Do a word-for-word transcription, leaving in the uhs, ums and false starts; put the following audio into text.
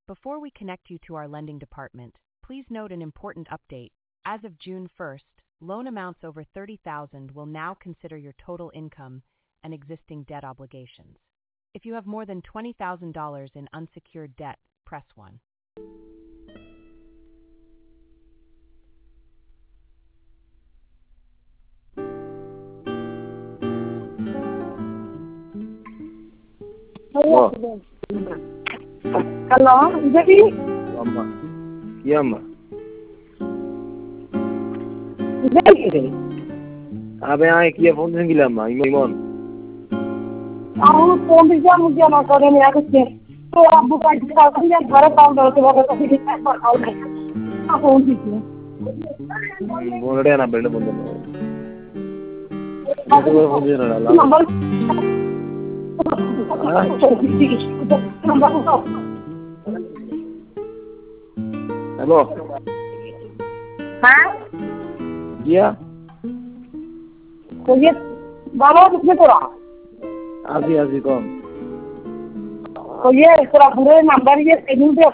Before we connect you to our lending department, please note an important update. As of June first, loan amounts over thirty thousand dollars will now consider your total income and existing debt obligations. If you have more than twenty thousand dollars in unsecured debt, press one. Hello. Hello, Devi. Amma. Yamma. Devi. Abe ai kia phone singila ma imon. Aku phone bisa mungkin nak kau ni aku cek. So abu kan kita kan yang baru tahu dah tu baru tapi kita baru tahu dah. Aku phone bisa. Phone ada na benda benda. Itu phone dia na la. Number. Hello. हाँ? क्या? तो ये बाबा किसने तोड़ा? आजी आजी कौन? तो ये तेरा पूरे नंबर ये सेविंग पे